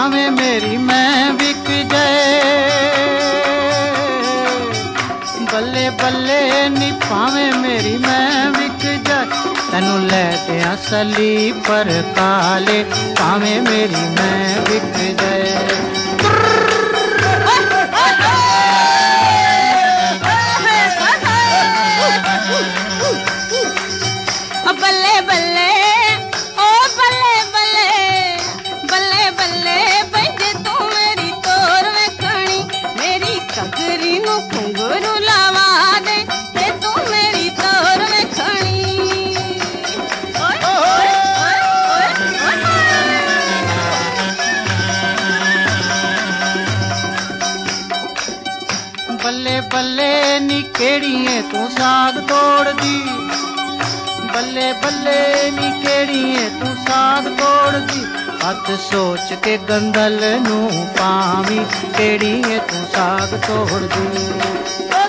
भावे मेरी मैं बिक जाए। बल्ले बल्ले नी भावे मेरी मैं बिक जाए। तैनू लै दियां सलीपर काले भावे मेरी मैं बिक जाए। बल्ले बल्ले ओ बल्ले बल्ले बल्ले बल्ले बजे तू मेरी तोर वेखणी मेरी कगरी नू घुंघरू लावा दे ते तू मेरी तोर वेखणी। बल्ले बल्ले नी केड़िए तू साग तोड़ दी। बल्ले बल्ले नी केड़िए तू साग तोड़ दी। हथ सोच के गंदल नू पावी केड़िए तू साग तोड़ दी।